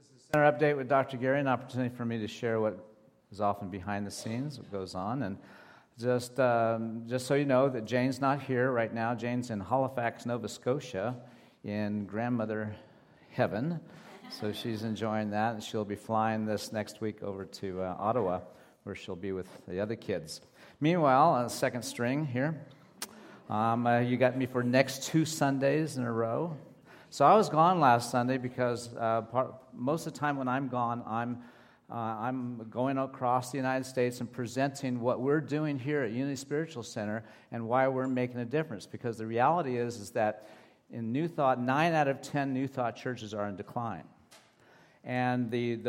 Center update with Dr. Gary, an opportunity for me to share what is often behind the scenes, what goes on. And just so you know that Jane's not here right now. Jane's in Halifax, Nova Scotia, in grandmother heaven. So she's enjoying that, and she'll be flying this next week over to Ottawa, where she'll be with the other kids. Meanwhile, second string here. You got me for next 2 Sundays in a row. So I was gone last Sunday because most of the time when I'm gone, I'm going across the United States and presenting what we're doing here at Unity Spiritual Center and why we're making a difference. Because the reality is that in New Thought, 9 out of 10 New Thought churches are in decline. And the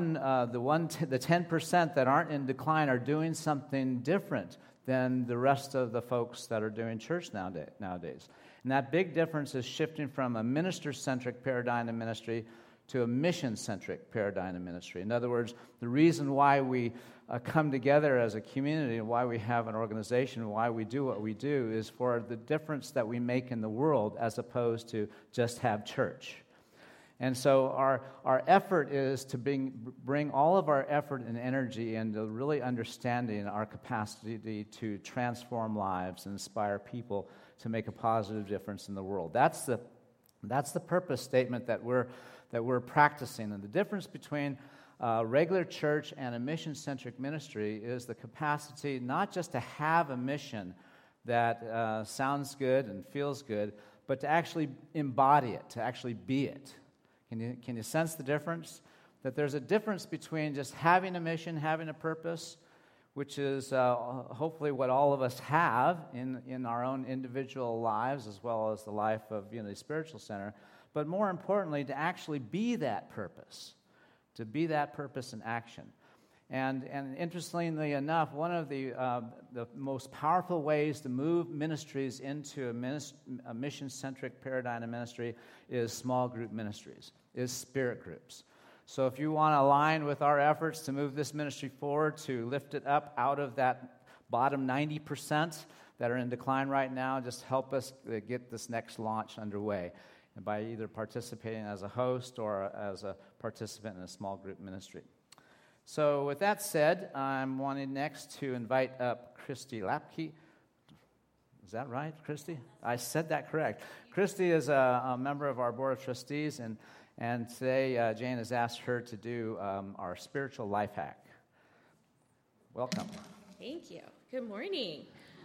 10% that aren't in decline are doing something different than the rest of the folks that are doing church nowadays. And that big difference is shifting from a minister-centric paradigm in ministry to a mission-centric paradigm in ministry. In other words, the reason why we come together as a community and why we have an organization and why we do what we do is for the difference that we make in the world as opposed to just have church. And so our effort is to bring all of our effort and energy into really understanding our capacity to transform lives and inspire people to make a positive difference in the world. That's the purpose statement that we're practicing. And the difference between regular church and a mission-centric ministry is the capacity not just to have a mission that sounds good and feels good, but to actually embody it, to actually be it. Can you sense the difference? That there's a difference between just having a mission, having a purpose, which is hopefully what all of us have in our own individual lives as well as the life of Unity Spiritual Center, but more importantly, to actually be that purpose, in action. And interestingly enough, one of the most powerful ways to move ministries into a mission-centric paradigm of ministry is small group ministries, is spirit groups. So if you want to align with our efforts to move this ministry forward, to lift it up out of that bottom 90% that are in decline right now, just help us get this next launch underway by either participating as a host or as a participant in a small group ministry. So with that said, I'm wanting next to invite up Christy Lapke. Is that right, Christy? I said that correct. Christy is a member of our Board of Trustees, and today Jane has asked her to do our spiritual life hack. Welcome. Thank you. Good morning.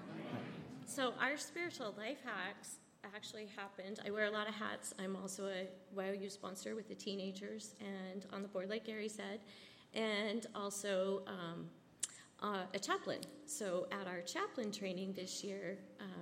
So our spiritual life hacks actually happened. I wear a lot of hats. I'm also a YOU sponsor with the teenagers and on the board, like Gary said, and also a chaplain. So at our chaplain training this year,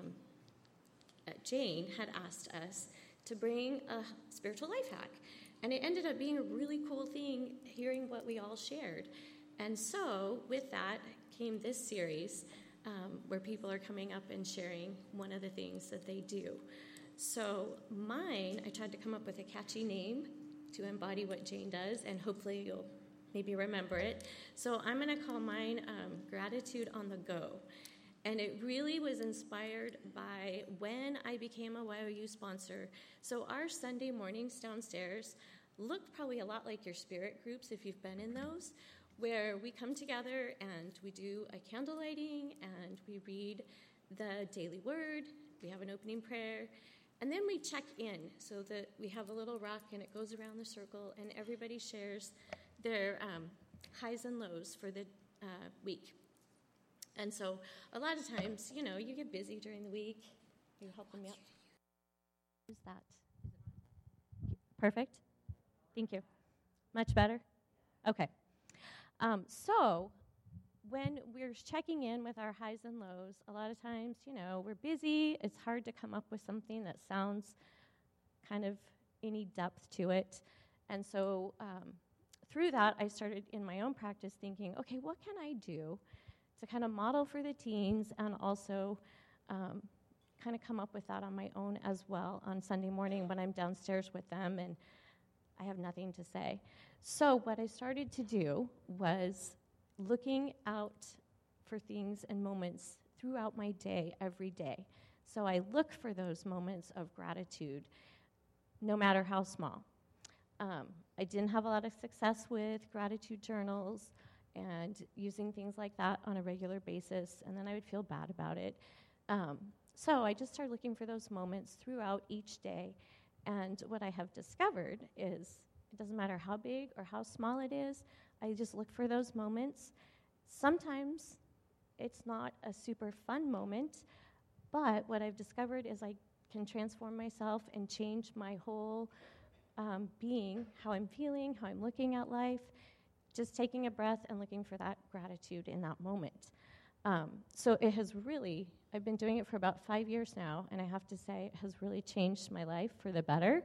Jane had asked us to bring a spiritual life hack. And it ended up being a really cool thing, hearing what we all shared. And so with that came this series where people are coming up and sharing one of the things that they do. So mine, I tried to come up with a catchy name to embody what Jane does, and hopefully you'll maybe remember it. So I'm going to call mine Gratitude on the Go. And it really was inspired by when I became a YOU sponsor. So our Sunday mornings downstairs looked probably a lot like your spirit groups if you've been in those, where we come together and we do a candle lighting and we read the daily word, we have an opening prayer, and then we check in so that we have a little rock and it goes around the circle and everybody shares their highs and lows for the week. And so a lot of times, you get busy during the week. You help them out. Who's that? Perfect. Thank you. Much better? Okay. So when we're checking in with our highs and lows, a lot of times, we're busy. It's hard to come up with something that sounds kind of any depth to it. And so through that, I started in my own practice thinking, okay, what can I do to kind of model for the teens and also kind of come up with that on my own as well on Sunday morning when I'm downstairs with them and I have nothing to say. So what I started to do was looking out for things and moments throughout my day, every day. So I look for those moments of gratitude, no matter how small. I didn't have a lot of success with gratitude journals and using things like that on a regular basis, and then I would feel bad about it. So I just started looking for those moments throughout each day, and what I have discovered is it doesn't matter how big or how small it is, I just look for those moments. Sometimes it's not a super fun moment, but what I've discovered is I can transform myself and change my whole being, how I'm feeling, how I'm looking at life, just taking a breath and looking for that gratitude in that moment. So it has really, I've been doing it for about 5 years now, and I have to say it has really changed my life for the better.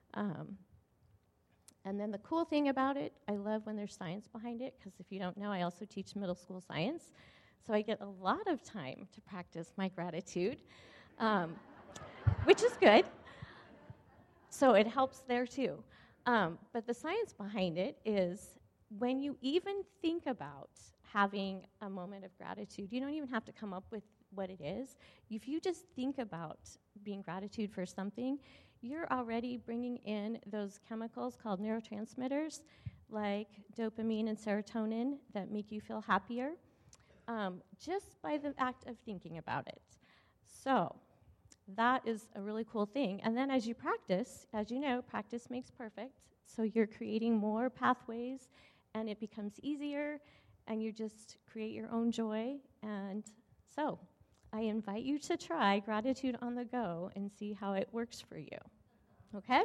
And then the cool thing about it, I love when there's science behind it, because if you don't know, I also teach middle school science. So I get a lot of time to practice my gratitude, which is good. So it helps there too. But the science behind it is when you even think about having a moment of gratitude, you don't even have to come up with what it is. If you just think about being gratitude for something, you're already bringing in those chemicals called neurotransmitters like dopamine and serotonin that make you feel happier just by the act of thinking about it. So that is a really cool thing. And then as you practice, as you know, practice makes perfect. So you're creating more pathways, and it becomes easier, and you just create your own joy. And so I invite you to try Gratitude on the Go and see how it works for you. Okay?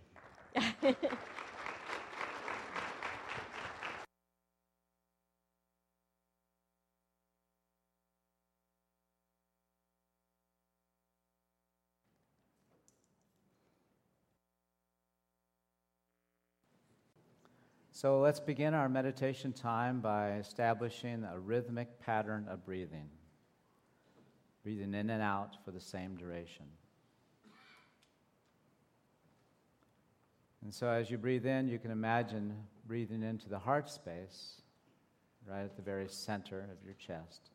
So let's begin our meditation time by establishing a rhythmic pattern of breathing. Breathing in and out for the same duration. And so as you breathe in, you can imagine breathing into the heart space, right at the very center of your chest.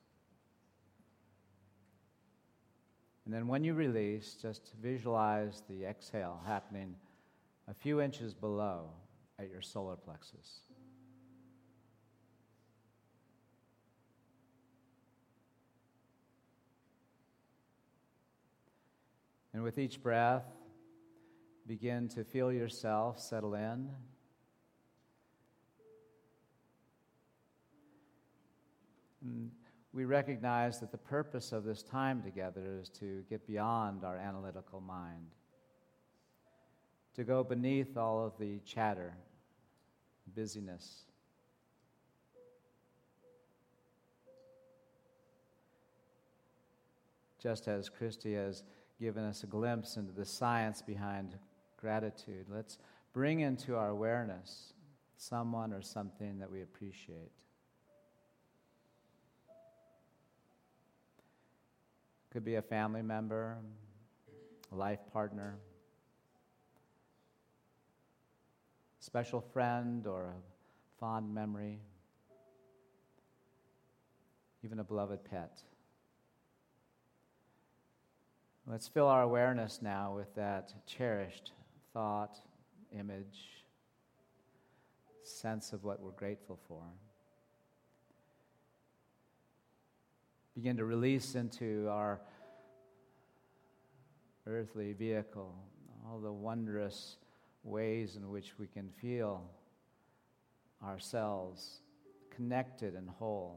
And then when you release, just visualize the exhale happening a few inches below at your solar plexus. And with each breath, begin to feel yourself settle in. And we recognize that the purpose of this time together is to get beyond our analytical mind, to go beneath all of the chatter, busyness. Just as Christy has given us a glimpse into the science behind gratitude, let's bring into our awareness someone or something that we appreciate. Could be a family member, a life partner, special friend or a fond memory, even a beloved pet. Let's fill our awareness now with that cherished thought, image, sense of what we're grateful for. Begin to release into our earthly vehicle all the wondrous ways in which we can feel ourselves connected and whole.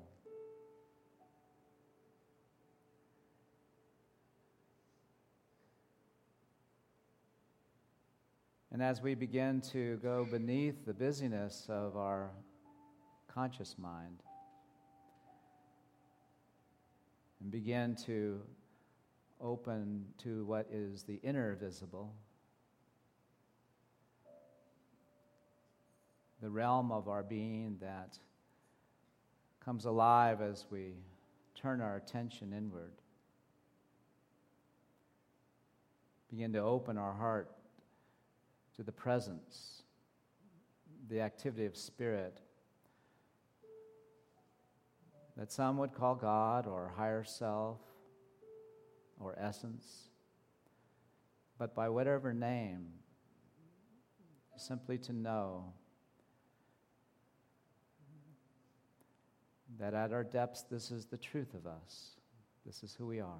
And as we begin to go beneath the busyness of our conscious mind and begin to open to what is the inner visible, the realm of our being that comes alive as we turn our attention inward. Begin to open our heart to the presence, the activity of spirit that some would call God or higher self or essence, but by whatever name, simply to know that at our depths, this is the truth of us. This is who we are.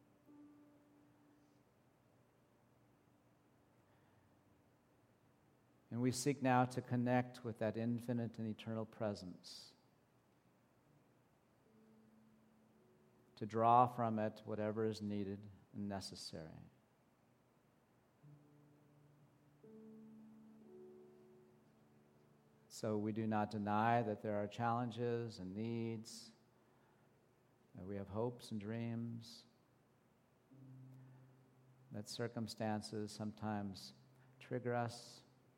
And we seek now to connect with that infinite and eternal presence, to draw from it whatever is needed and necessary. So we do not deny that there are challenges and needs, that we have hopes and dreams, that circumstances sometimes trigger us.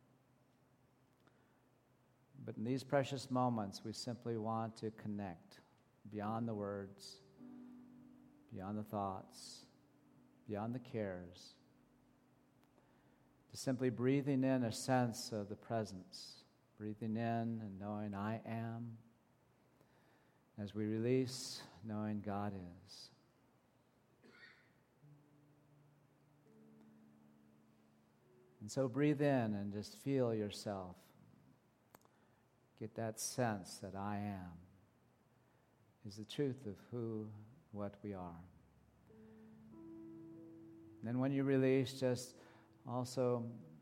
But in these precious moments, we simply want to connect beyond the words, beyond the thoughts, beyond the cares, to simply breathing in a sense of the presence, breathing in and knowing I am. As we release, knowing God is. And so breathe in and just feel yourself. Get that sense that I am is the truth of what we are. And then when you release, just also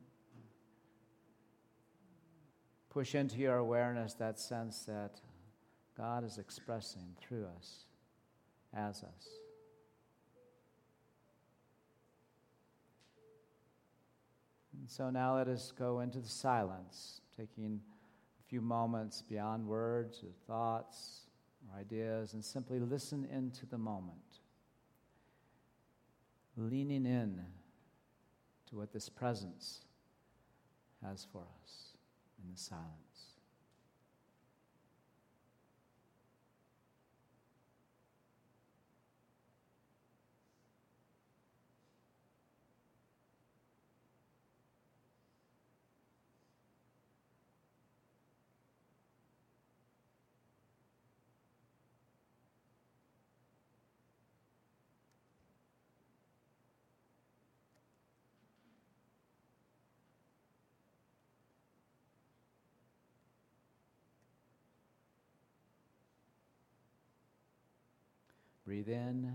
push into your awareness that sense that God is expressing through us, as us. And so now let us go into the silence, taking a few moments beyond words or thoughts or ideas, and simply listen into the moment, leaning in to what this presence has for us in the silence. Breathe in,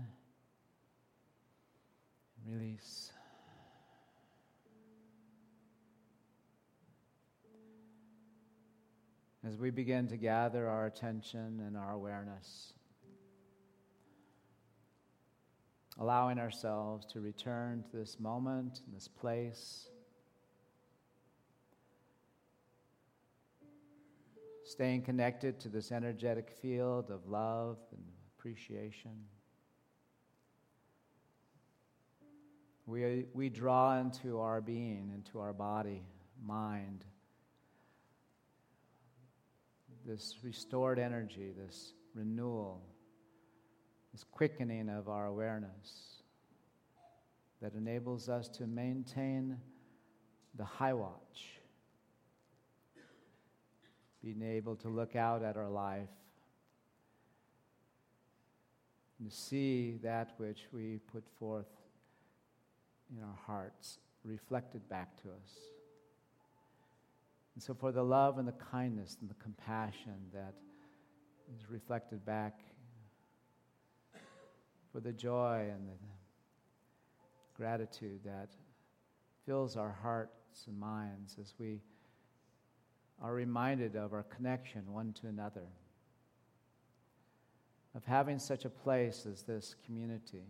release. As we begin to gather our attention and our awareness, allowing ourselves to return to this moment, this place, staying connected to this energetic field of love and appreciation. We draw into our being, into our body, mind, this restored energy, this renewal, this quickening of our awareness that enables us to maintain the high watch, being able to look out at our life and to see that which we put forth in our hearts reflected back to us. And so for the love and the kindness and the compassion that is reflected back, for the joy and the gratitude that fills our hearts and minds as we are reminded of our connection one to another, of having such a place as this community,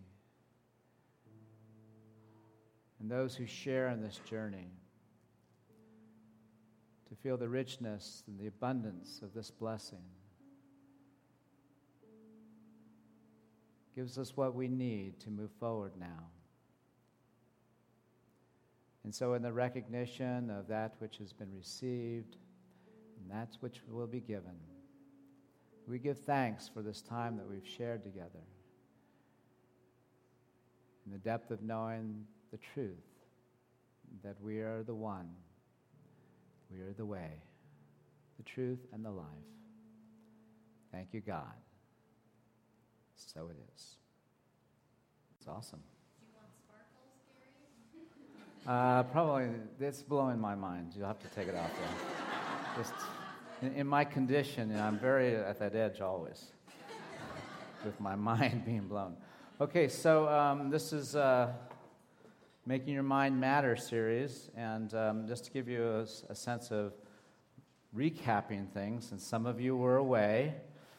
and those who share in this journey, to feel the richness and the abundance of this blessing. Gives us what we need to move forward now. And so in the recognition of that which has been received, and that which will be given, we give thanks for this time that we've shared together, in the depth of knowing the truth, that we are the one, we are the way, the truth, and the life. Thank you, God. So it is. It's awesome. Do you want sparkles, Gary? Probably, it's blowing my mind. You'll have to take it off there. Just in my condition, I'm very at that edge always, with my mind being blown. Okay, so this is Making Your Mind Matter series, and just to give you a sense of recapping things, since some of you were away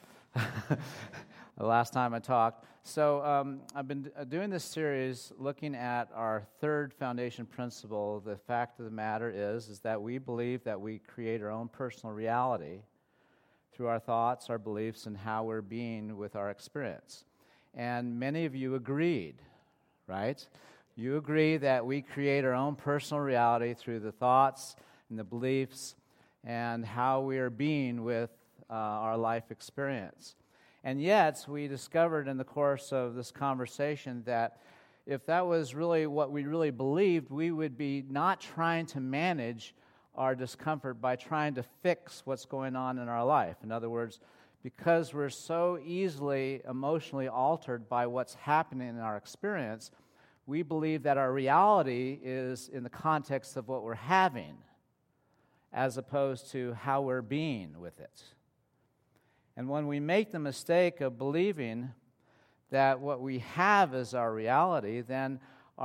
the last time I talked. So I've been doing this series looking at our third foundation principle. The fact of the matter is that we believe that we create our own personal reality through our thoughts, our beliefs, and how we're being with our experience. And many of you agreed, right? You agree that we create our own personal reality through the thoughts and the beliefs and how we are being with our life experience. And yet, we discovered in the course of this conversation that if that was really what we really believed, we would be not trying to manage our discomfort by trying to fix what's going on in our life. In other words, because we're so easily emotionally altered by what's happening in our experience, we believe that our reality is in the context of what we're having, as opposed to how we're being with it. And when we make the mistake of believing that what we have is our reality, then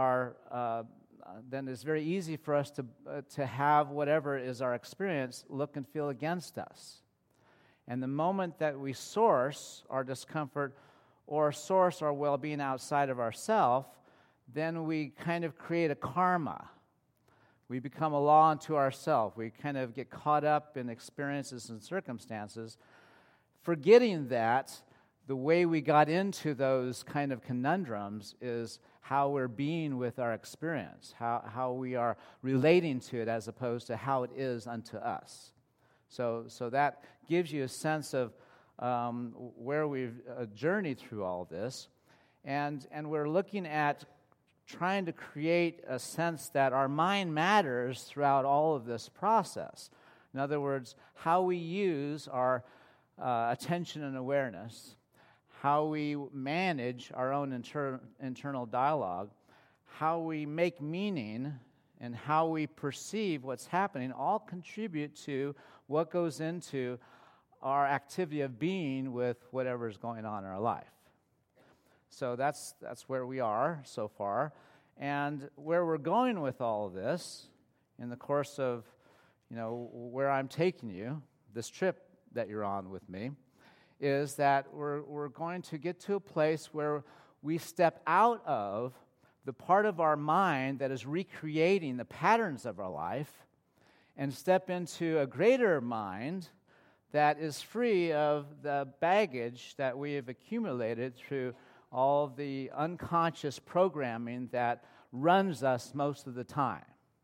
it's very easy for us to have whatever is our experience look and feel against us. And the moment that we source our discomfort or source our well-being outside of ourselves, then we kind of create a karma. We become a law unto ourselves. We kind of get caught up in experiences and circumstances, forgetting that the way we got into those kind of conundrums is how we're being with our experience, how we are relating to it as opposed to how it is unto us. So that gives you a sense of where we've journeyed through all this. And we're looking at trying to create a sense that our mind matters throughout all of this process. In other words, how we use our attention and awareness, how we manage our own internal dialogue, how we make meaning, and how we perceive what's happening all contribute to what goes into our activity of being with whatever's going on in our life. So that's where we are so far. And where we're going with all of this in the course of, where I'm taking you, this trip that you're on with me, is that we're going to get to a place where we step out of the part of our mind that is recreating the patterns of our life and step into a greater mind that is free of the baggage that we have accumulated through all the unconscious programming that runs us most of the time.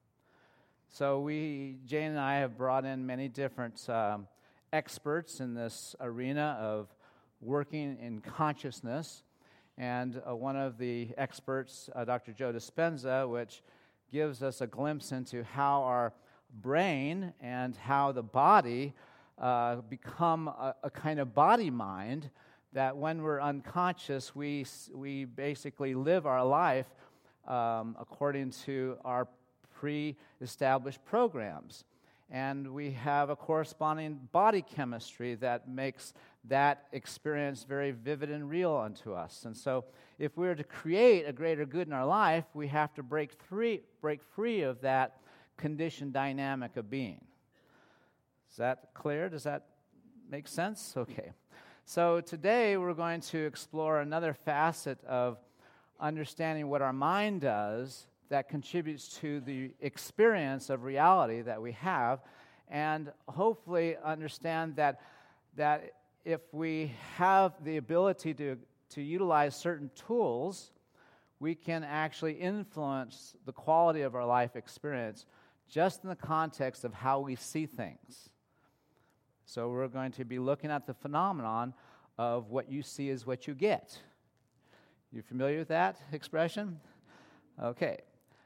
So Jane and I have brought in many different experts in this arena of working in consciousness. And one of the experts, Dr. Joe Dispenza, which gives us a glimpse into how our brain and how the body become a kind of body-mind, that when we're unconscious, we basically live our life according to our pre-established programs. And we have a corresponding body chemistry that makes that experience very vivid and real unto us. And so if we're to create a greater good in our life, we have to break free of that conditioned dynamic of being. Is that clear? Does that make sense? Okay. So today we're going to explore another facet of understanding what our mind does that contributes to the experience of reality that we have, and hopefully understand that if we have the ability to utilize certain tools, we can actually influence the quality of our life experience just in the context of how we see things. So we're going to be looking at the phenomenon of what you see is what you get. You familiar with that expression? Okay.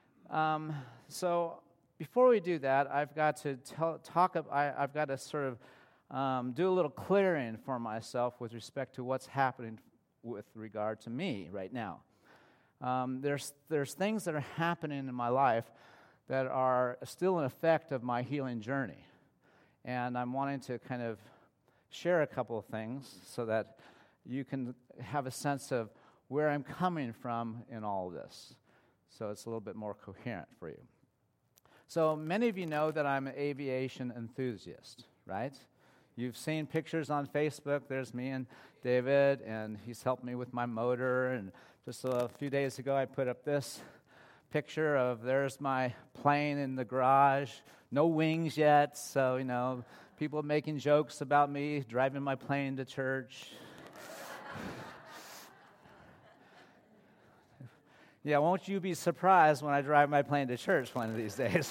So before we do that, I've got to I've got to sort of do a little clearing for myself with respect to what's happening with regard to me right now. There's things that are happening in my life that are still an effect of my healing journey. And I'm wanting to kind of share a couple of things so that you can have a sense of where I'm coming from in all of this, so it's a little bit more coherent for you. So many of you know that I'm an aviation enthusiast, right? You've seen pictures on Facebook. There's me and David, and he's helped me with my motor. And just a few days ago, I put up this picture of there's my plane in the garage. No wings yet, so, people making jokes about me driving my plane to church. Yeah, won't you be surprised when I drive my plane to church one of these days?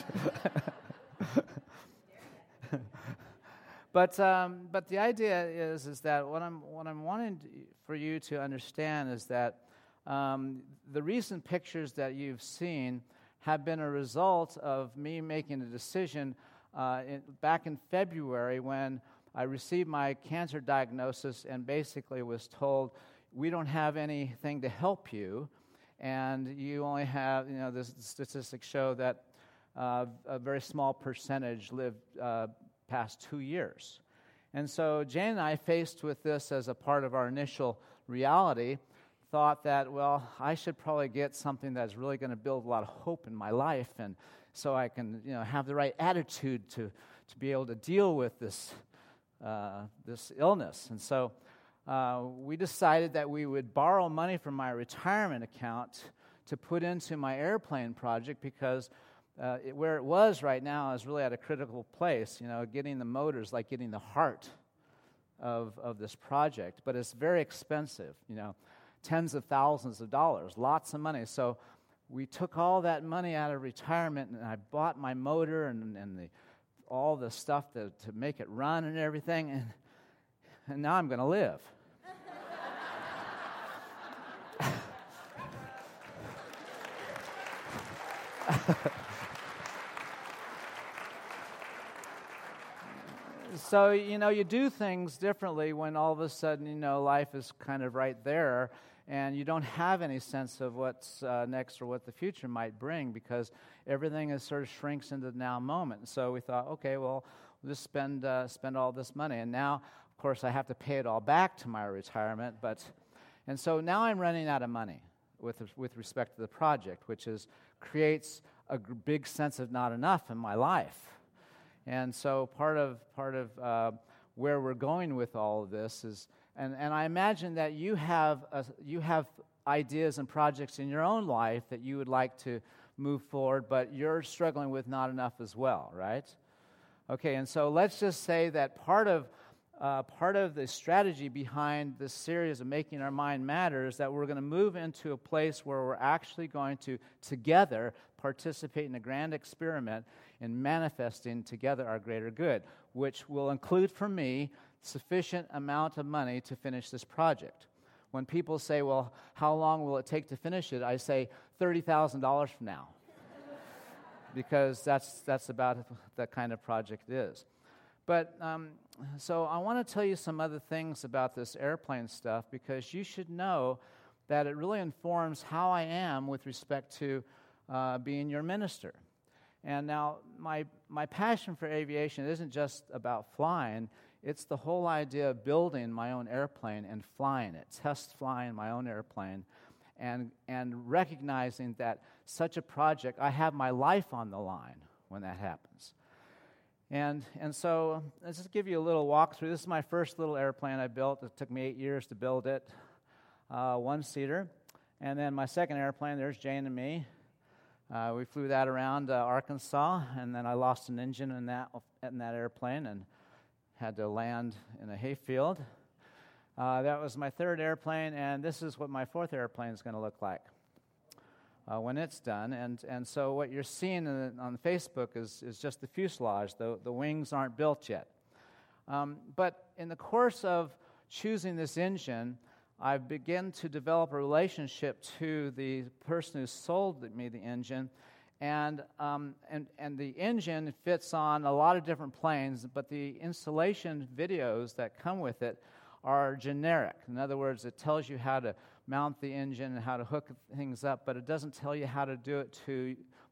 But the idea is that what I'm wanting for you to understand is that the recent pictures that you've seen have been a result of me making a decision back in February when I received my cancer diagnosis and basically was told, we don't have anything to help you, and you only have, the statistics show that a very small percentage live past 2 years. And so Jane and I, faced with this as a part of our initial reality, thought that, well, I should probably get something that's really going to build a lot of hope in my life, and so I can, have the right attitude to be able to deal with this illness. And so we decided that we would borrow money from my retirement account to put into my airplane project because where it was right now is really at a critical place. Getting the motors, like getting the heart of this project, but it's very expensive. Tens of thousands of dollars, lots of money. So we took all that money out of retirement, and I bought my motor and all the stuff to make it run and everything, and now I'm going to live. So, you do things differently when all of a sudden, life is kind of right there, and you don't have any sense of what's next or what the future might bring because everything is sort of shrinks into the now moment. So we thought, okay, well, we'll just spend all this money. And now, of course, I have to pay it all back to my retirement. And so now I'm running out of money with respect to the project, which creates a big sense of not enough in my life. And so part of where we're going with all of this is, and I imagine that you have ideas and projects in your own life that you would like to move forward, but you're struggling with not enough as well, right? Okay, and so let's just say that part of the strategy behind this series of Making Our Mind Matter is that we're going to move into a place where we're actually going to together participate in a grand experiment in manifesting together our greater good, which will include for me sufficient amount of money to finish this project. When people say, well, how long will it take to finish it? I say $30,000 from now. Because that's about the kind of project it is. But so I want to tell you some other things about this airplane stuff because you should know that it really informs how I am with respect to being your minister. And now my passion for aviation isn't just about flying. It's the whole idea of building my own airplane and flying it, test flying my own airplane, and recognizing that such a project, I have my life on the line when that happens. And so let's just give you a little walkthrough. This is my first little airplane I built. It took me 8 years to build it, one-seater. And then my second airplane, there's Jane and me. We flew that around Arkansas, and then I lost an engine in that airplane and had to land in a hayfield. That was my third airplane, and this is what my fourth airplane is going to look like when it's done. And so what you're seeing on Facebook is just the fuselage. The wings aren't built yet. But in the course of choosing this engine, I've begun to develop a relationship to the person who sold me the engine, and the engine fits on a lot of different planes, but the installation videos that come with it are generic. In other words, it tells you how to mount the engine and how to hook things up, but it doesn't tell you how to do it to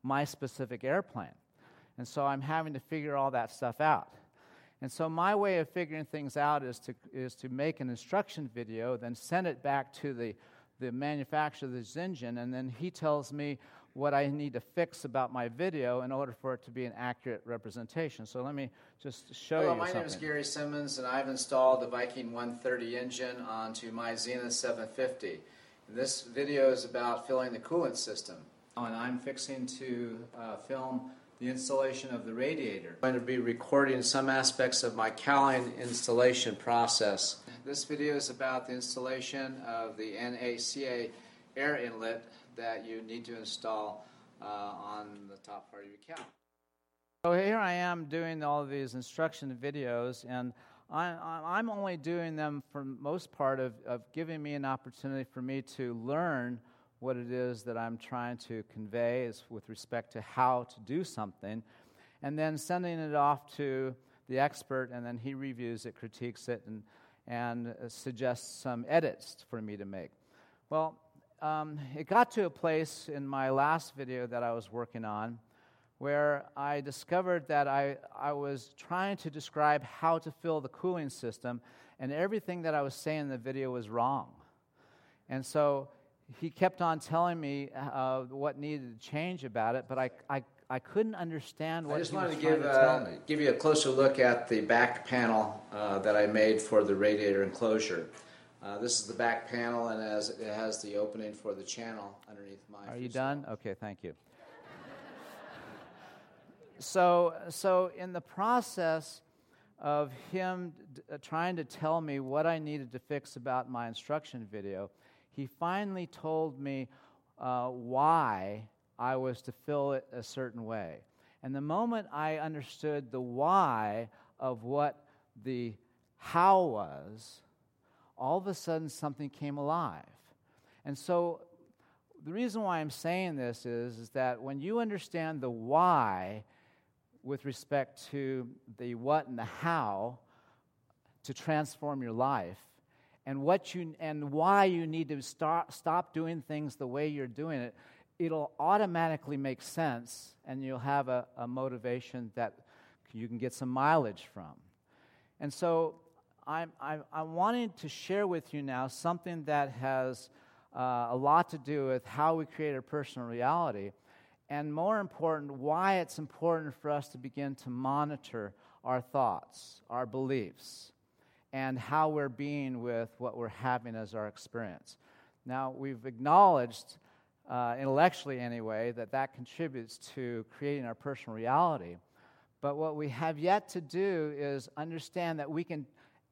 my specific airplane. And so I'm having to figure all that stuff out. And so my way of figuring things out is to make an instruction video, then send it back to the manufacturer of this engine, and then he tells me what I need to fix about my video in order for it to be an accurate representation. So let me just show you something. My name is Gary Simmons, and I've installed the Viking 130 engine onto my Zenith 750. And this video is about filling the coolant system. And I'm fixing to film the installation of the radiator. I'm going to be recording some aspects of my cowling installation process. This video is about the installation of the NACA air inlet that you need to install on the top part of your cow. So here I am doing all of these instruction videos, and I'm only doing them for most part of giving me an opportunity for me to learn what it is that I'm trying to convey is with respect to how to do something, and then sending it off to the expert, and then he reviews it, critiques it, and suggests some edits for me to make. Well, it got to a place in my last video that I was working on where I discovered that I was trying to describe how to fill the cooling system, and everything that I was saying in the video was wrong. And so he kept on telling me what needed to change about it, but I couldn't understand what he was trying to tell me. I just wanted to give you a closer look at the back panel that I made for the radiator enclosure. This is the back panel, and it has the opening for the channel underneath my... Are you done? Okay, thank you. So in the process of him trying to tell me what I needed to fix about my instruction video, he finally told me why I was to fill it a certain way. And the moment I understood the why of what the how was, all of a sudden something came alive. And so the reason why I'm saying this is that when you understand the why with respect to the what and the how to transform your life, and why you need to stop doing things the way you're doing it, it'll automatically make sense, and you'll have a motivation that you can get some mileage from. And so I'm wanting to share with you now something that has a lot to do with how we create our personal reality, and more important, why it's important for us to begin to monitor our thoughts, our beliefs, and how we're being with what we're having as our experience. Now, we've acknowledged, intellectually anyway, that contributes to creating our personal reality. But what we have yet to do is understand that we can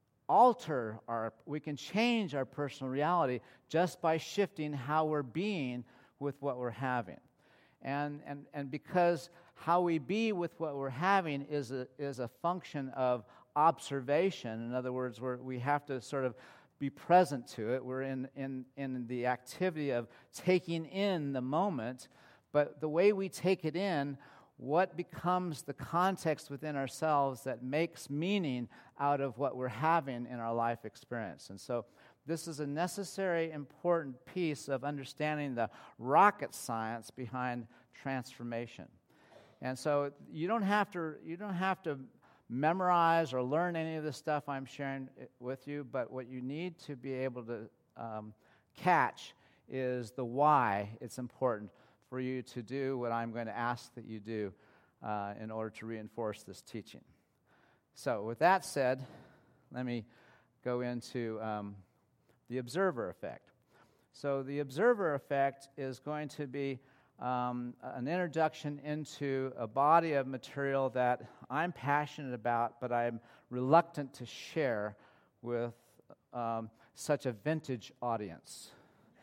we can change our personal reality just by shifting how we're being with what we're having. And because how we be with what we're having is a function of observation. In other words, we have to sort of be present to it. We're in the activity of taking in the moment, but the way we take it in, what becomes the context within ourselves that makes meaning out of what we're having in our life experience. And so this is a necessary, important piece of understanding the rocket science behind transformation. And so you don't have to memorize or learn any of the stuff I'm sharing with you, but what you need to be able to catch is the why it's important for you to do what I'm going to ask that you do in order to reinforce this teaching. So with that said, let me go into the observer effect. So the observer effect is going to be an introduction into a body of material that I'm passionate about, but I'm reluctant to share with such a vintage audience.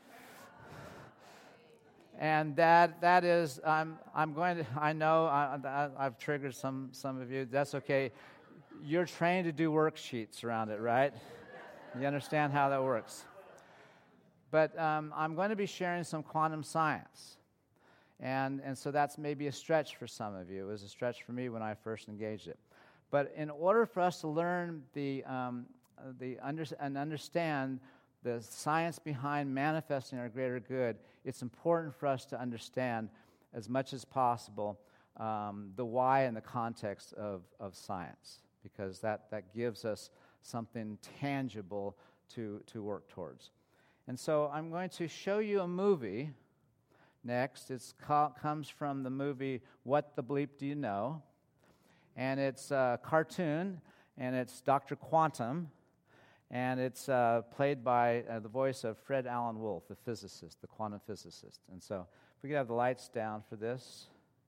And that is, I'm going to, I know I've triggered some of you. That's okay. You're trained to do worksheets around it, right? You understand how that works. But I'm going to be sharing some quantum science. And so that's maybe a stretch for some of you. It was a stretch for me when I first engaged it. But in order for us to learn and understand the science behind manifesting our greater good, it's important for us to understand as much as possible the why and the context of science, because that gives us something tangible to work towards. And so I'm going to show you a movie next. It comes from the movie What the Bleep Do You Know? And it's a cartoon, and it's Dr. Quantum, and it's played by the voice of Fred Alan Wolf, the physicist, the quantum physicist. And so if we could have the lights down for this.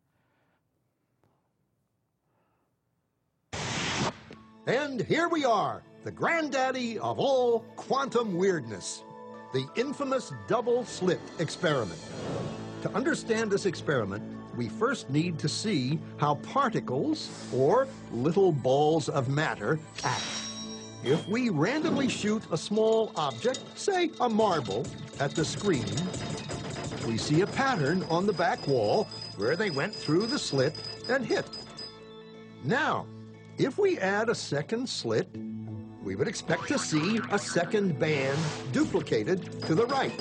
And here we are, the granddaddy of all quantum weirdness, the infamous double-slit experiment. To understand this experiment, we first need to see how particles, or little balls of matter, act. If we randomly shoot a small object, say a marble, at the screen, we see a pattern on the back wall where they went through the slit and hit. Now, if we add a second slit, we would expect to see a second band duplicated to the right.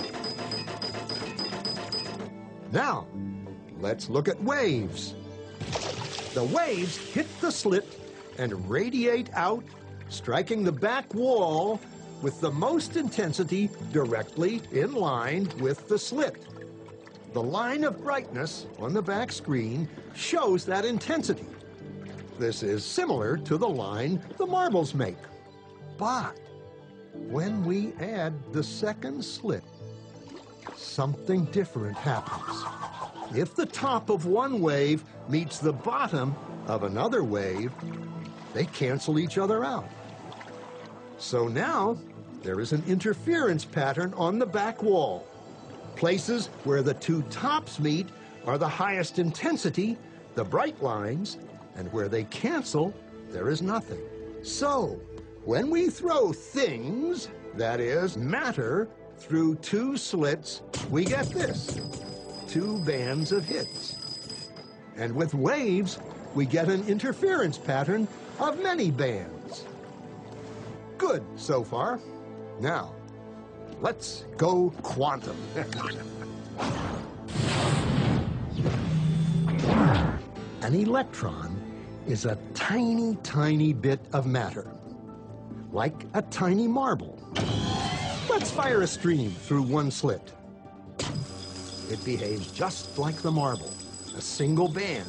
Now, let's look at waves. The waves hit the slit and radiate out, striking the back wall with the most intensity directly in line with the slit. The line of brightness on the back screen shows that intensity. This is similar to the line the marbles make. But when we add the second slit, something different happens. If the top of one wave meets the bottom of another wave, they cancel each other out. So now there is an interference pattern on the back wall. Places where the two tops meet are the highest intensity, the bright lines, and where they cancel, there is nothing. So, when we throw things, that is, matter, through two slits, we get this, two bands of hits. And with waves, we get an interference pattern of many bands. Good so far. Now, let's go quantum. An electron is a tiny, tiny bit of matter, like a tiny marble. Let's fire a stream through one slit. It behaves just like the marble, a single band.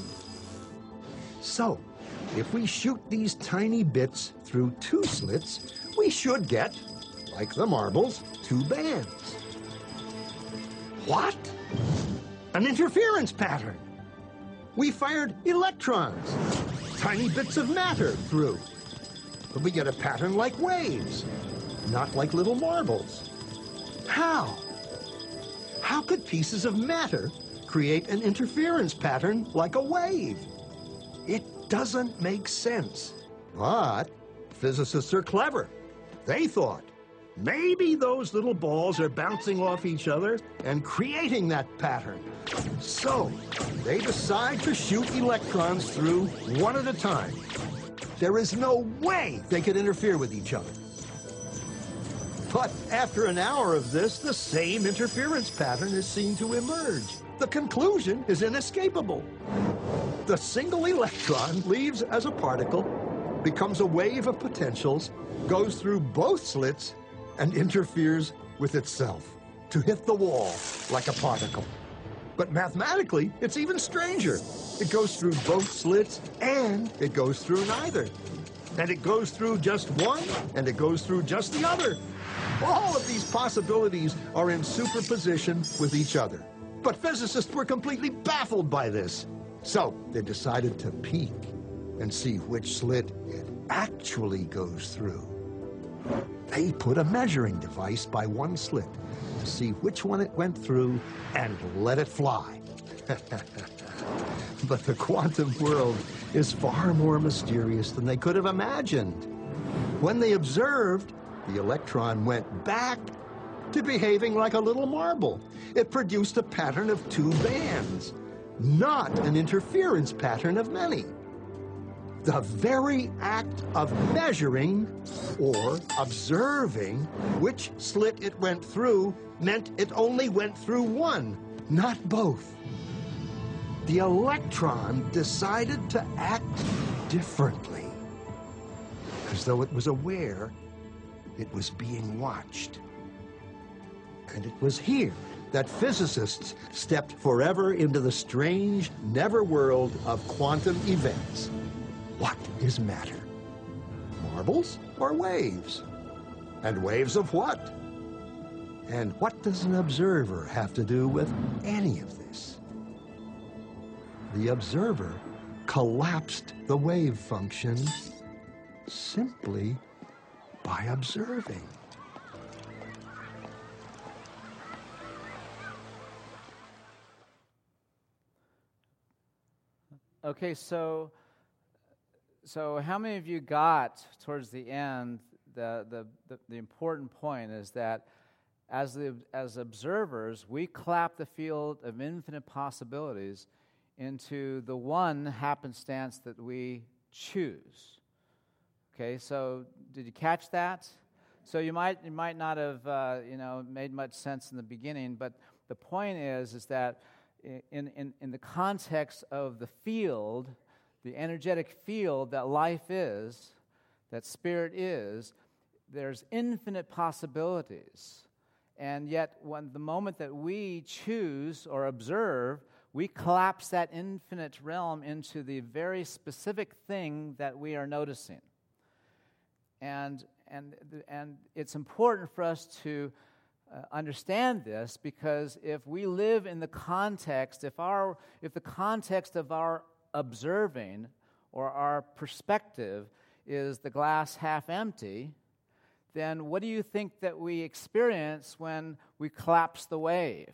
So, if we shoot these tiny bits through two slits, we should get, like the marbles, two bands. What? An interference pattern. We fired electrons, tiny bits of matter through. But we get a pattern like waves, not like little marbles. How? How could pieces of matter create an interference pattern like a wave? It doesn't make sense. But physicists are clever. They thought, maybe those little balls are bouncing off each other and creating that pattern. So, they decide to shoot electrons through one at a time. There is no way they could interfere with each other. But after an hour of this, the same interference pattern is seen to emerge. The conclusion is inescapable. The single electron leaves as a particle, becomes a wave of potentials, goes through both slits, and interferes with itself to hit the wall like a particle. But mathematically, it's even stranger. It goes through both slits, and it goes through neither. And it goes through just one, and it goes through just the other. All of these possibilities are in superposition with each other. But physicists were completely baffled by this. So they decided to peek and see which slit it actually goes through. They put a measuring device by one slit to see which one it went through and let it fly. But the quantum world is far more mysterious than they could have imagined. When they observed, the electron went back to behaving like a little marble. It produced a pattern of two bands, not an interference pattern of many. The very act of measuring or observing which slit it went through meant it only went through one, not both. the electron decided to act differently. As though it was aware it was being watched. And it was here that physicists stepped forever into the strange never-world of quantum events. What is matter? Marbles or waves? And waves of what? And what does an observer have to do with any of this? The observer collapsed the wave function simply by observing. Okay, so how many of you got towards the end the important point is that as observers, we clap the field of infinite possibilities into the one happenstance that we choose. Okay, so did you catch that? So you might not have made much sense in the beginning, but the point is that in the context of the field, the energetic field that life is, that spirit is, there's infinite possibilities. And yet, when the moment that we choose or observe, we collapse that infinite realm into the very specific thing that we are noticing. And it's important for us to understand this, because if we live in the context, if the context of our observing or our perspective is the glass half empty, then what do you think that we experience when we collapse the wave?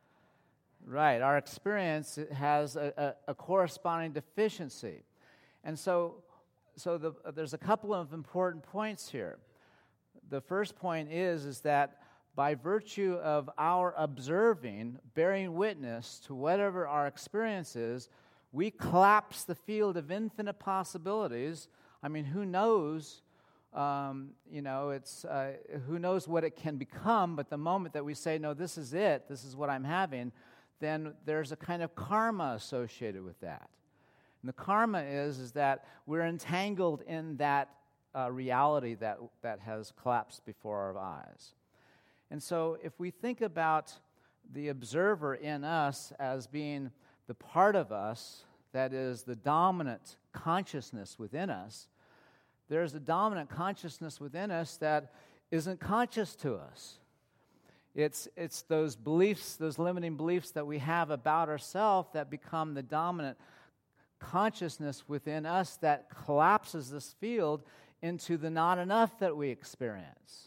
Right, our experience has a corresponding deficiency. And so there's a couple of important points here. The first point is that by virtue of our observing, bearing witness to whatever our experience is, we collapse the field of infinite possibilities. I mean, who knows? Who knows what it can become? But the moment that we say, "No, this is it. This is what I'm having," then there's a kind of karma associated with that. And the karma is that we're entangled in that reality that has collapsed before our eyes. And so if we think about the observer in us as being the part of us that is the dominant consciousness within us, there's a dominant consciousness within us that isn't conscious to us. It's those beliefs, those limiting beliefs that we have about ourselves that become the dominant consciousness within us that collapses this field into the not enough that we experience.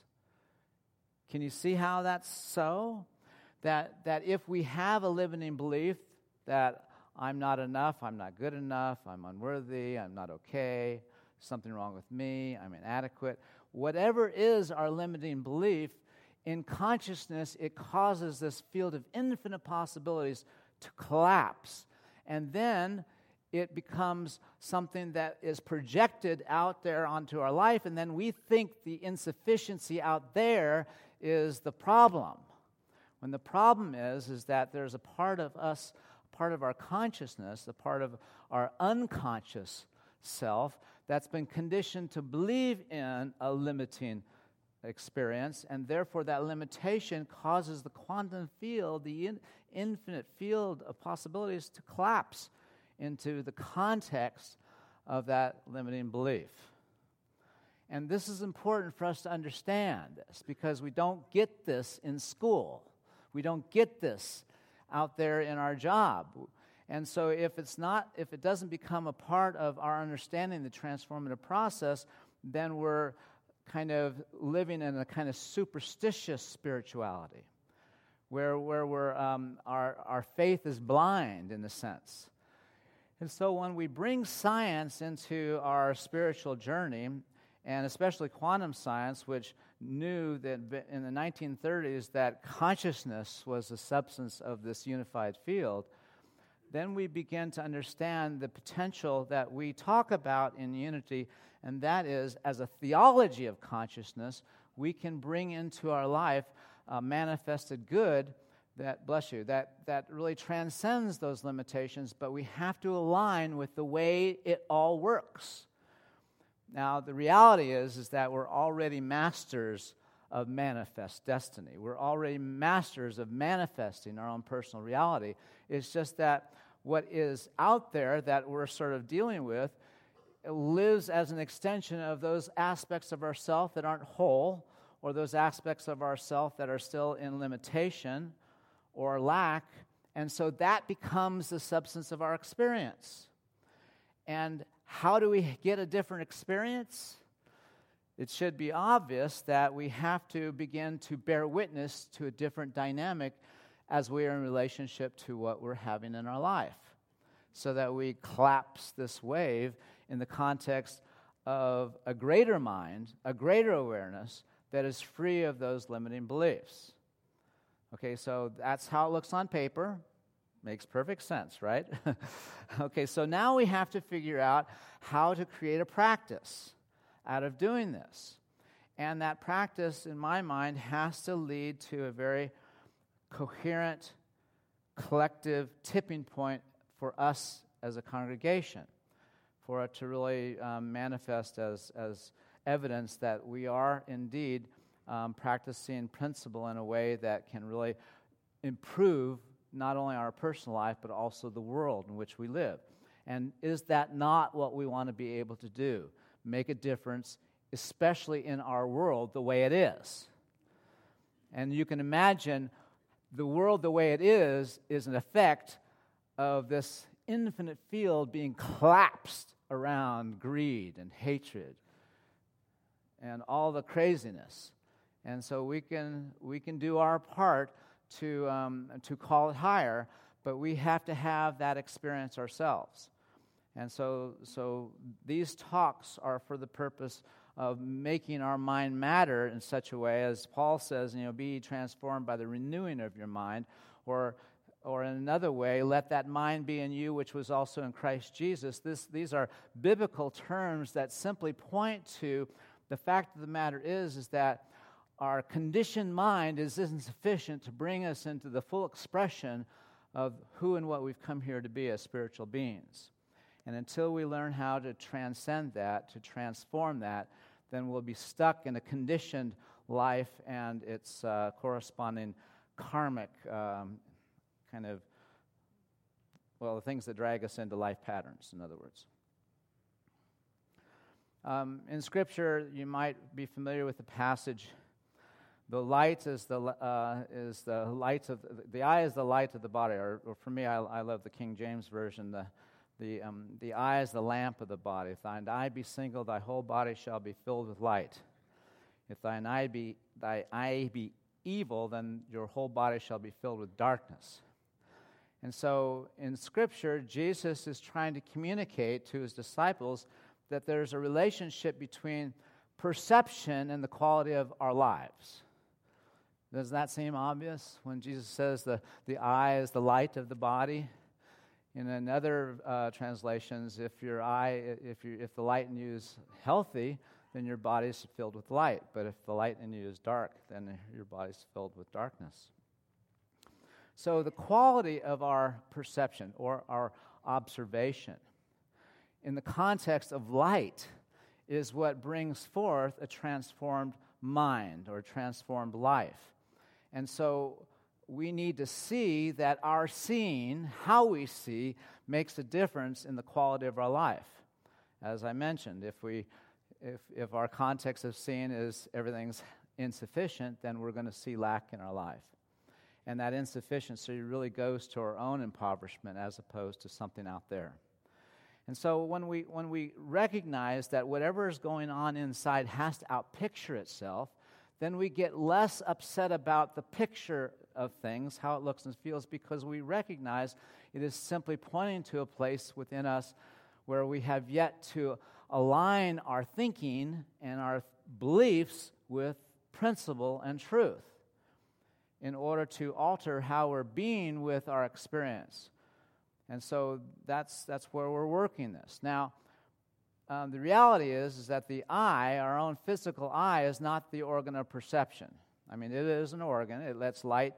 Can you see how that's so? That if we have a limiting belief that I'm not enough, I'm not good enough, I'm unworthy, I'm not okay, something wrong with me, I'm inadequate, whatever is our limiting belief, in consciousness it causes this field of infinite possibilities to collapse. And then it becomes something that is projected out there onto our life, and then we think the insufficiency out there is the problem. When the problem is that there's a part of us, a part of our consciousness, a part of our unconscious self that's been conditioned to believe in a limiting experience, and therefore that limitation causes the quantum field, the infinite field of possibilities, to collapse into the context of that limiting belief. And this is important for us to understand this, because we don't get this in school. We don't get this out there in our job. And so if it doesn't become a part of our understanding the transformative process, then we're kind of living in a kind of superstitious spirituality, where our faith is blind in a sense. And so when we bring science into our spiritual journey, and especially quantum science, which knew that in the 1930s that consciousness was the substance of this unified field, then we begin to understand the potential that we talk about in unity, and that is, as a theology of consciousness, we can bring into our life manifested good bless you, that really transcends those limitations, but we have to align with the way it all works. Now, the reality is that we're already masters of manifest destiny. We're already masters of manifesting our own personal reality. It's just that what is out there that we're sort of dealing with lives as an extension of those aspects of ourself that aren't whole, or those aspects of ourself that are still in limitation or lack, and so that becomes the substance of our experience. And how do we get a different experience? It should be obvious that we have to begin to bear witness to a different dynamic as we are in relationship to what we're having in our life, so that we collapse this wave in the context of a greater mind, a greater awareness that is free of those limiting beliefs. Okay, so that's how it looks on paper. Makes perfect sense, right? Okay, so now we have to figure out how to create a practice out of doing this. And that practice, in my mind, has to lead to a very coherent, collective tipping point for us as a congregation, for it to really manifest as evidence that we are indeed practicing principle in a way that can really improve not only our personal life, but also the world in which we live. And is that not what we want to be able to do? Make a difference, especially in our world, the way it is. And you can imagine the world the way it is an effect of this infinite field being collapsed around greed and hatred and all the craziness. And so we can do our part to call it higher, but we have to have that experience ourselves. And so these talks are for the purpose of making our mind matter in such a way, as Paul says, be transformed by the renewing of your mind, or in another way, let that mind be in you, which was also in Christ Jesus. These are biblical terms that simply point to the fact of the matter is that our conditioned mind is insufficient to bring us into the full expression of who and what we've come here to be as spiritual beings. And until we learn how to transcend that, to transform that, then we'll be stuck in a conditioned life and its corresponding karmic the things that drag us into life patterns, in other words. In Scripture, you might be familiar with the passage, the light is the light of the eye is the light of the body. Or for me, I love the King James version. The eye is the lamp of the body. If thine eye be single, thy whole body shall be filled with light. If thy eye be evil, then your whole body shall be filled with darkness. And so in Scripture, Jesus is trying to communicate to his disciples that there's a relationship between perception and the quality of our lives. Does that seem obvious when Jesus says the eye is the light of the body? In other translations, if the light in you is healthy, then your body is filled with light. But if the light in you is dark, then your body is filled with darkness. So the quality of our perception or our observation in the context of light is what brings forth a transformed mind or transformed life. And so we need to see that our seeing, how we see, makes a difference in the quality of our life. As I mentioned, if our context of seeing is everything's insufficient, then we're going to see lack in our life. And that insufficiency really goes to our own impoverishment as opposed to something out there. And so when we recognize that whatever is going on inside has to outpicture itself, then we get less upset about the picture of things, how it looks and feels, because we recognize it is simply pointing to a place within us where we have yet to align our thinking and our beliefs with principle and truth in order to alter how we're being with our experience. And so that's where we're working this. Now, the reality is that the eye, our own physical eye, is not the organ of perception. I mean, it is an organ. It lets light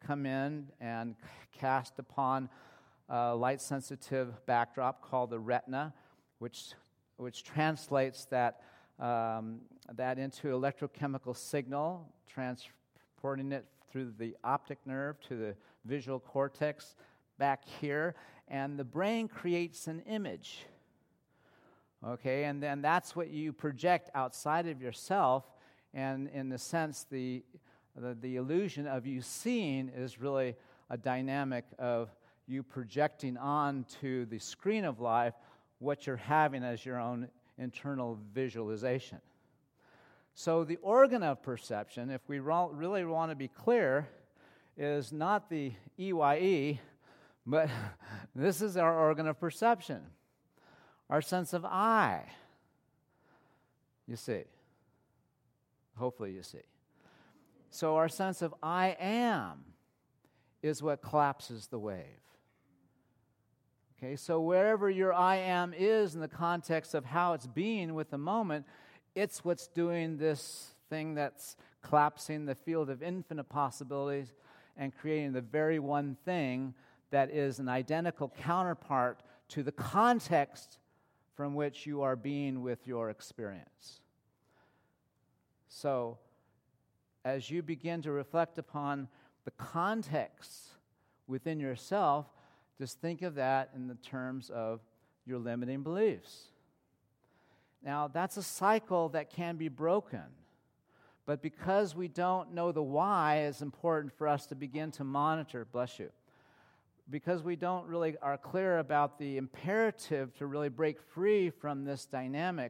come in and cast upon a light-sensitive backdrop called the retina, which translates that into electrochemical signal, transporting it through the optic nerve to the visual cortex back here, and the brain creates an image. Okay, and then that's what you project outside of yourself, and in the sense, the illusion of you seeing is really a dynamic of you projecting onto the screen of life what you're having as your own internal visualization. So the organ of perception, if we really want to be clear, is not the EYE, but this is our organ of perception, our sense of I. You see. Hopefully you see. So our sense of I am is what collapses the wave. Okay, so wherever your I am is in the context of how it's being with the moment, it's what's doing this thing that's collapsing the field of infinite possibilities and creating the very one thing that is an identical counterpart to the context from which you are being with your experience. So, as you begin to reflect upon the context within yourself, just think of that in the terms of your limiting beliefs. Now, that's a cycle that can be broken. But because we don't know the why, it's important for us to begin to monitor, bless you. Because we don't really are clear about the imperative to really break free from this dynamic,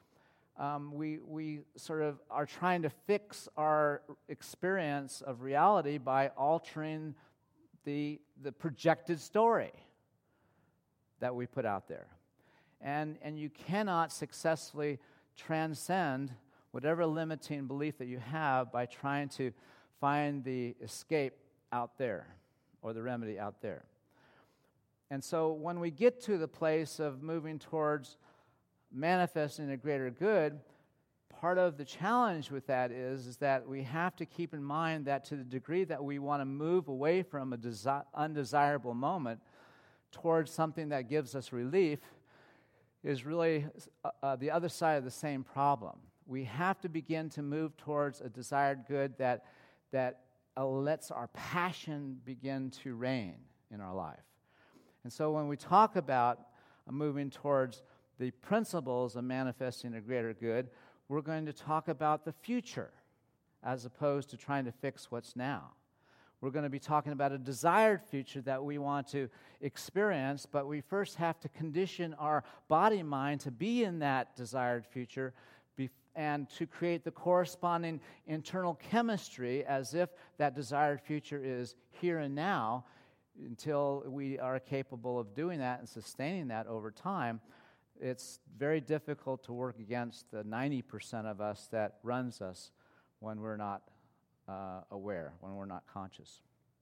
we sort of are trying to fix our experience of reality by altering the projected story that we put out there. And you cannot successfully transcend whatever limiting belief that you have by trying to find the escape out there or the remedy out there. And so when we get to the place of moving towards manifesting a greater good, part of the challenge with that is that we have to keep in mind that to the degree that we want to move away from an undesirable moment towards something that gives us relief is really the other side of the same problem. We have to begin to move towards a desired good that lets our passion begin to reign in our life. And so when we talk about moving towards the principles of manifesting a greater good, we're going to talk about the future as opposed to trying to fix what's now. We're going to be talking about a desired future that we want to experience, but we first have to condition our body-mind to be in that desired future and to create the corresponding internal chemistry as if that desired future is here and now. Until we are capable of doing that and sustaining that over time, it's very difficult to work against the 90% of us that runs us when we're not aware, when we're not conscious.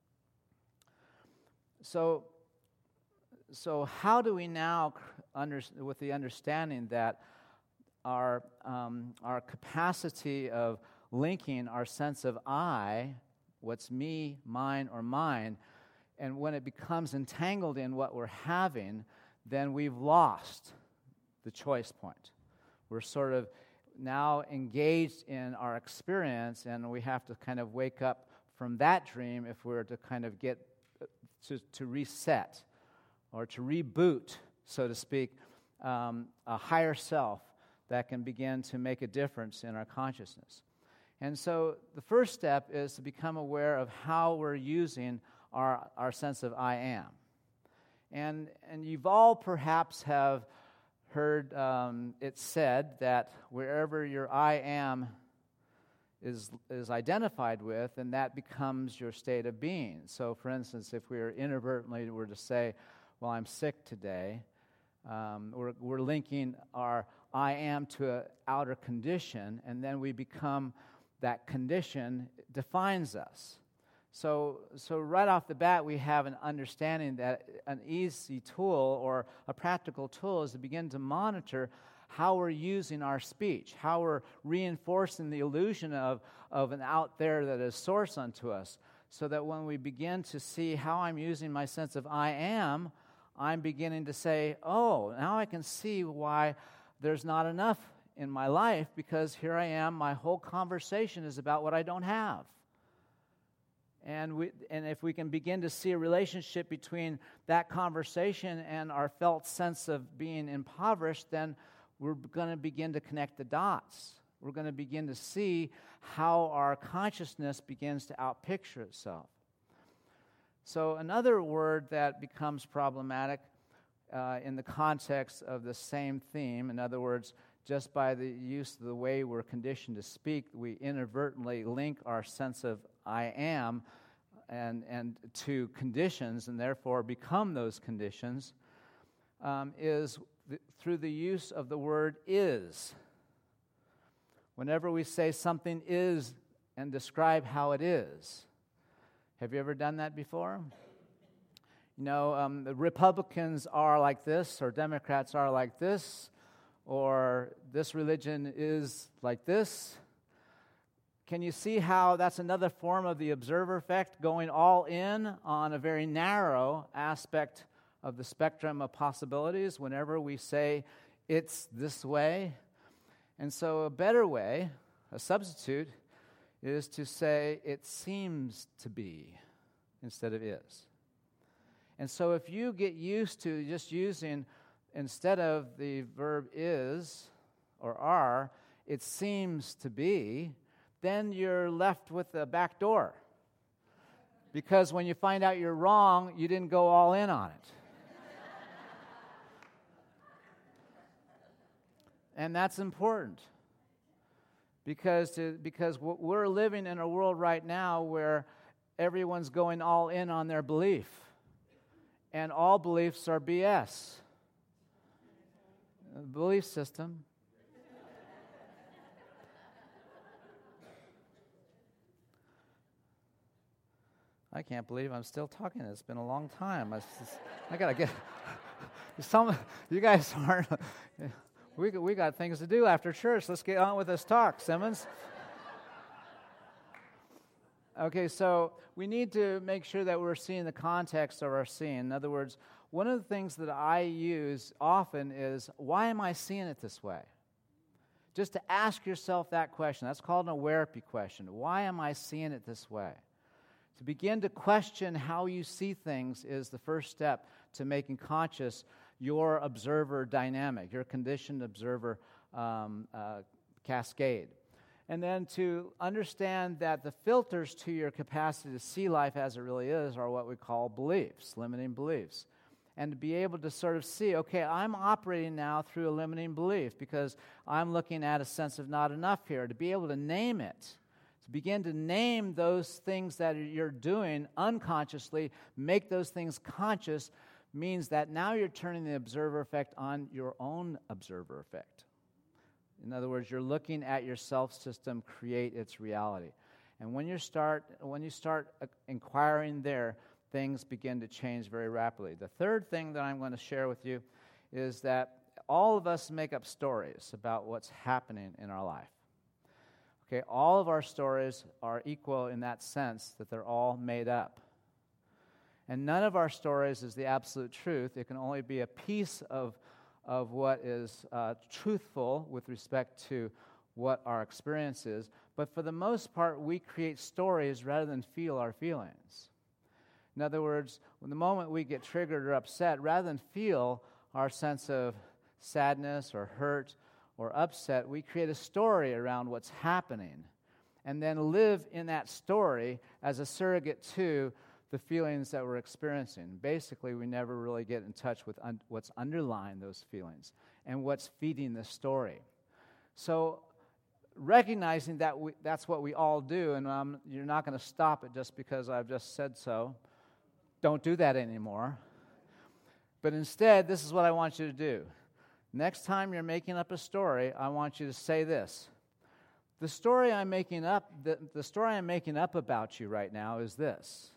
So how do we now, with the understanding that our capacity of linking our sense of I, what's me, mine, or mine, and when it becomes entangled in what we're having, then we've lost the choice point. We're sort of now engaged in our experience, and we have to kind of wake up from that dream if we're to kind of get to reset or to reboot, so to speak, a higher self that can begin to make a difference in our consciousness. And so the first step is to become aware of how we're using our sense of I am. And you've all perhaps have heard it said that wherever your I am is identified with, and that becomes your state of being. So for instance, if we inadvertently were to say, well, I'm sick today, we're linking our I am to an outer condition, and then we become that condition defines us. So right off the bat, we have an understanding that an easy tool or a practical tool is to begin to monitor how we're using our speech, how we're reinforcing the illusion of an out there that is source unto us, so that when we begin to see how I'm using my sense of I am, I'm beginning to say, oh, now I can see why there's not enough in my life, because here I am, my whole conversation is about what I don't have. And if we can begin to see a relationship between that conversation and our felt sense of being impoverished, then we're going to begin to connect the dots. We're going to begin to see how our consciousness begins to outpicture itself. So another word that becomes problematic in the context of the same theme, in other words, just by the use of the way we're conditioned to speak, we inadvertently link our sense of I am and to conditions, and therefore become those conditions, is through the use of the word is. Whenever we say something is and describe how it is. Have you ever done that before? You know, the Republicans are like this, or Democrats are like this, or this religion is like this. Can you see how that's another form of the observer effect, going all in on a very narrow aspect of the spectrum of possibilities whenever we say it's this way? And so a better way, a substitute, is to say it seems to be instead of is. And so if you get used to just using, instead of the verb is or are, it seems to be, then you're left with a back door. Because when you find out you're wrong, you didn't go all in on it. And that's important. Because we're living in a world right now where everyone's going all in on their belief. And all beliefs are BS. Belief system. I can't believe I'm still talking. It's been a long time. I gotta get some. You guys aren't. We got things to do after church. Let's get on with this talk, Simmons. Okay, so we need to make sure that we're seeing the context of our seeing. In other words, one of the things that I use often is, why am I seeing it this way? Just to ask yourself that question. That's called an awareness question. Why am I seeing it this way? To begin to question how you see things is the first step to making conscious your observer dynamic, your conditioned observer cascade. And then to understand that the filters to your capacity to see life as it really is are what we call beliefs, limiting beliefs. And to be able to sort of see, okay, I'm operating now through a limiting belief because I'm looking at a sense of not enough here. To be able to name it, to begin to name those things that you're doing unconsciously, make those things conscious, means that now you're turning the observer effect on your own observer effect. In other words, you're looking at your self system create its reality. And when you start inquiring there, things begin to change very rapidly. The third thing that I'm going to share with you is that all of us make up stories about what's happening in our life. Okay, all of our stories are equal in that sense that they're all made up. And none of our stories is the absolute truth. It can only be a piece of what is truthful with respect to what our experience is. But for the most part, we create stories rather than feel our feelings. In other words, when the moment we get triggered or upset, rather than feel our sense of sadness or hurt or upset, we create a story around what's happening and then live in that story as a surrogate to the feelings that we're experiencing. Basically, we never really get in touch with what's underlying those feelings and what's feeding the story. So recognizing that that's what we all do, and you're not going to stop it just because I've just said so. Don't do that anymore. But instead, this is what I want you to do. Next time you're making up a story, I want you to say this. The story I'm making up about you right now is this.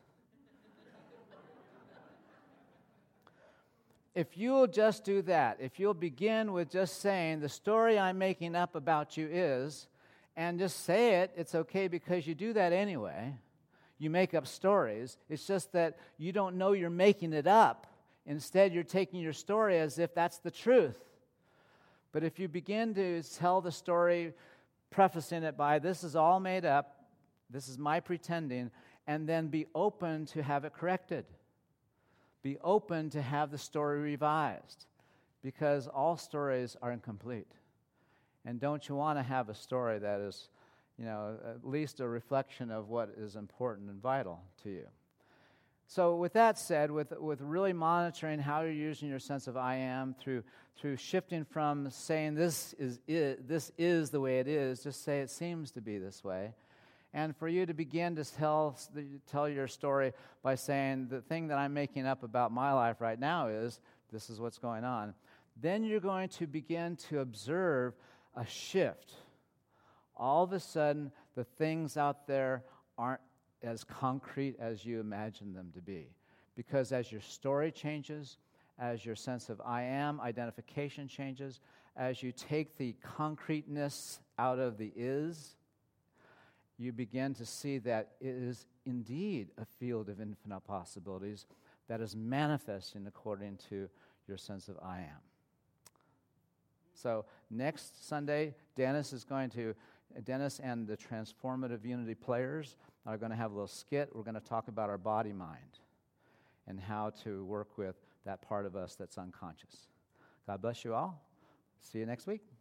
If you'll just do that, if you'll begin with just saying, the story I'm making up about you is, and just say it, it's okay because you do that anyway. you make up stories. It's just that you don't know you're making it up. Instead, you're taking your story as if that's the truth. But if you begin to tell the story, prefacing it by, this is all made up, this is my pretending, and then be open to have it corrected. Be open to have the story revised, because all stories are incomplete. And don't you want to have a story that is, at least a reflection of what is important and vital to you? So with that said, with really monitoring how you're using your sense of I am through shifting from saying this is the way it is, just say it seems to be this way. And for you to begin to tell your story by saying the thing that I'm making up about my life right now is this is what's going on. Then you're going to begin to observe a shift. All of a sudden, the things out there aren't as concrete as you imagine them to be. Because as your story changes, as your sense of I am identification changes, as you take the concreteness out of the is, you begin to see that it is indeed a field of infinite possibilities that is manifesting according to your sense of I am. So next Sunday, Dennis and the Transformative Unity players are going to have a little skit. We're going to talk about our body-mind and how to work with that part of us that's unconscious. God bless you all. See you next week.